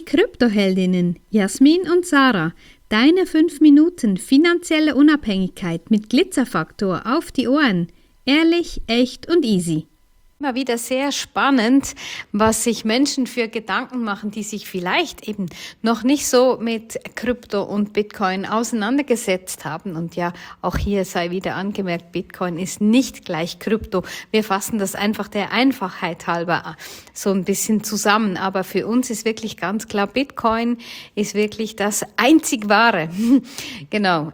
Kryptoheldinnen Jasmin und Sarah, deine 5 Minuten finanzielle Unabhängigkeit mit Glitzerfaktor auf die Ohren. Ehrlich, echt und easy. Immer wieder sehr spannend, was sich Menschen für Gedanken machen, die sich vielleicht eben noch nicht so mit Krypto und Bitcoin auseinandergesetzt haben. Und ja, auch hier sei wieder angemerkt, Bitcoin ist nicht gleich Krypto. Wir fassen das einfach der Einfachheit halber so ein bisschen zusammen. Aber für uns ist wirklich ganz klar, Bitcoin ist wirklich das einzig Wahre. Genau.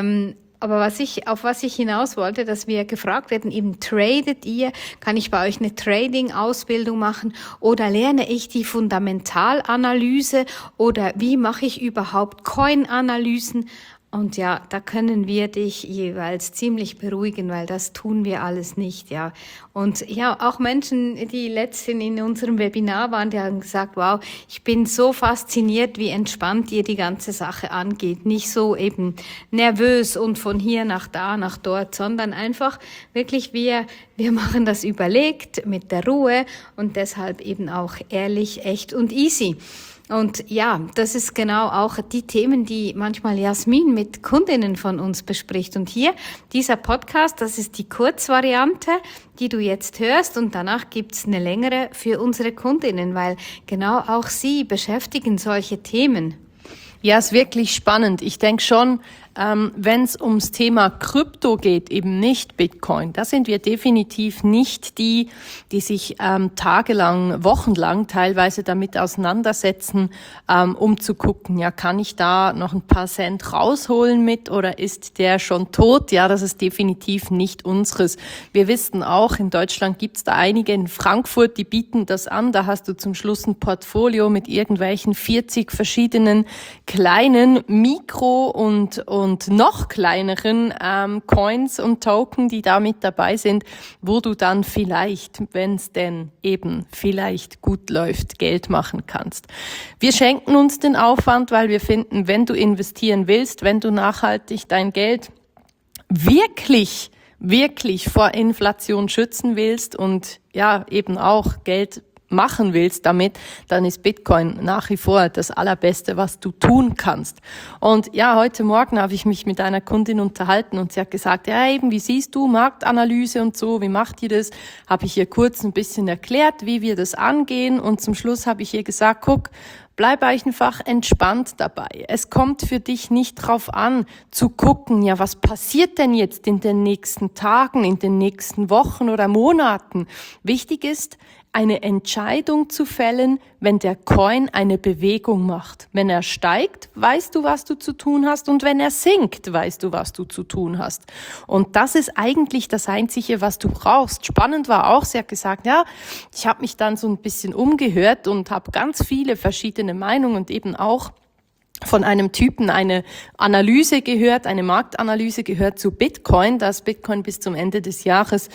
Aber auf was ich hinaus wollte, dass wir gefragt werden, eben tradet ihr, kann ich bei euch eine Trading-Ausbildung machen oder lerne ich die Fundamentalanalyse oder wie mache ich überhaupt Coin-Analysen? Und ja, da können wir dich jeweils ziemlich beruhigen, weil das tun wir alles nicht, ja. Und ja, auch Menschen, die letztens in unserem Webinar waren, die haben gesagt, wow, ich bin so fasziniert, wie entspannt ihr die ganze Sache angeht. Nicht so eben nervös und von hier nach da, nach dort, sondern einfach wirklich wir machen das überlegt, mit der Ruhe und deshalb eben auch ehrlich, echt und easy. Und ja, das ist genau auch die Themen, die manchmal Jasmin mit Kundinnen von uns bespricht. Und hier, dieser Podcast, das ist die Kurzvariante, die du jetzt hörst. Und danach gibt's eine längere für unsere Kundinnen, weil genau auch sie beschäftigen solche Themen. Ja, ist wirklich spannend. Ich denke schon, wenn es ums Thema Krypto geht, eben nicht Bitcoin, da sind wir definitiv nicht die sich tagelang, wochenlang teilweise damit auseinandersetzen, um zu gucken, ja, kann ich da noch ein paar Cent rausholen mit oder ist der schon tot? Ja, das ist definitiv nicht unseres. Wir wissen auch, in Deutschland gibt's da einige, in Frankfurt, die bieten das an. Da hast du zum Schluss ein Portfolio mit irgendwelchen 40 verschiedenen kleinen Mikro- und noch kleineren Coins und Token, die da mit dabei sind, wo du dann vielleicht, wenn es denn eben vielleicht gut läuft, Geld machen kannst. Wir schenken uns den Aufwand, weil wir finden, wenn du investieren willst, wenn du nachhaltig dein Geld wirklich vor Inflation schützen willst und ja eben auch Geld machen willst damit, dann ist Bitcoin nach wie vor das Allerbeste, was du tun kannst. Und ja, heute Morgen habe ich mich mit einer Kundin unterhalten und sie hat gesagt, ja eben, wie siehst du Marktanalyse und so, wie macht ihr das? Habe ich ihr kurz ein bisschen erklärt, wie wir das angehen und zum Schluss habe ich ihr gesagt, guck, bleib einfach entspannt dabei. Es kommt für dich nicht drauf an, zu gucken, ja, was passiert denn jetzt in den nächsten Tagen, in den nächsten Wochen oder Monaten? Wichtig ist, eine Entscheidung zu fällen, wenn der Coin eine Bewegung macht. Wenn er steigt, weißt du, was du zu tun hast und wenn er sinkt, weißt du, was du zu tun hast. Und das ist eigentlich das Einzige, was du brauchst. Spannend war auch, sie hat gesagt, ja, ich habe mich dann so ein bisschen umgehört und habe ganz viele verschiedene Meinungen und eben auch von einem Typen eine Analyse gehört, eine Marktanalyse gehört zu Bitcoin, dass Bitcoin bis zum Ende des Jahres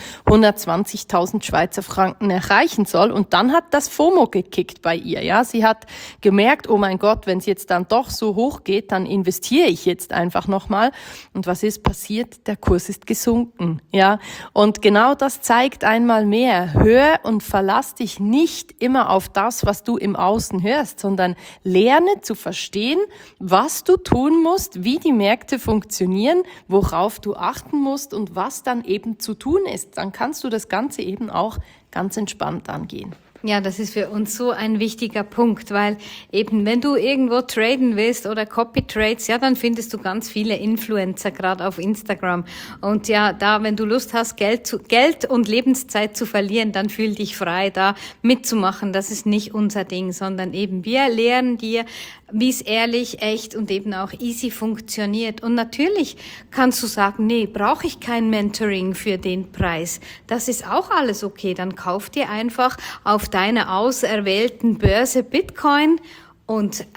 120.000 Schweizer Franken erreichen soll. Und dann hat das FOMO gekickt bei ihr. Ja, sie hat gemerkt, oh mein Gott, wenn es jetzt dann doch so hoch geht, dann investiere ich jetzt einfach nochmal. Und was ist passiert? Der Kurs ist gesunken. Ja, und genau das zeigt einmal mehr. Hör und verlass dich nicht immer auf das, was du im Außen hörst, sondern lerne zu verstehen, was du tun musst, wie die Märkte funktionieren, worauf du achten musst und was dann eben zu tun ist. Dann kannst du das Ganze eben auch ganz entspannt angehen. Ja, das ist für uns so ein wichtiger Punkt, weil eben, wenn du irgendwo traden willst oder Copy-Trades, ja, dann findest du ganz viele Influencer, gerade auf Instagram. Und ja, da, wenn du Lust hast, Geld und Lebenszeit zu verlieren, dann fühl dich frei, da mitzumachen. Das ist nicht unser Ding, sondern eben wir lehren dir, wie es ehrlich, echt und eben auch easy funktioniert. Und natürlich kannst du sagen, nee, brauche ich kein Mentoring für den Preis. Das ist auch alles okay. Dann kauf dir einfach auf deiner auserwählten Börse Bitcoin und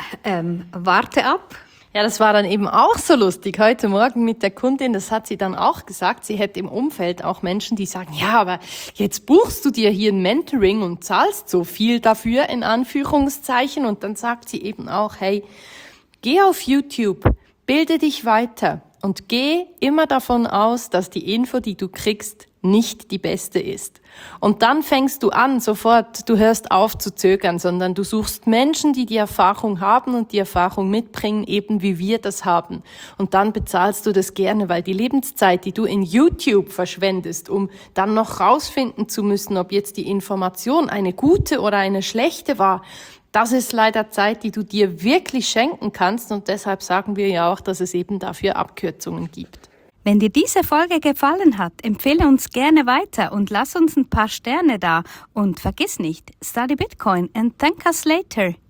warte ab. Ja, das war dann eben auch so lustig. Heute Morgen mit der Kundin, das hat sie dann auch gesagt, sie hätte im Umfeld auch Menschen, die sagen, ja, aber jetzt buchst du dir hier ein Mentoring und zahlst so viel dafür, in Anführungszeichen. Und dann sagt sie eben auch, hey, geh auf YouTube, bilde dich weiter. und geh immer davon aus, dass die Info, die du kriegst, nicht die beste ist. Und dann fängst du an, sofort, du hörst auf zu zögern, sondern du suchst Menschen, die die Erfahrung haben und die Erfahrung mitbringen, eben wie wir das haben. Und dann bezahlst du das gerne, weil die Lebenszeit, die du in YouTube verschwendest, um dann noch rausfinden zu müssen, ob jetzt die Information eine gute oder eine schlechte war, das ist leider Zeit, die du dir wirklich schenken kannst. Und deshalb sagen wir ja auch, dass es eben dafür Abkürzungen gibt. Wenn dir diese Folge gefallen hat, empfehle uns gerne weiter und lass uns ein paar Sterne da. Und vergiss nicht, study Bitcoin and thank us later.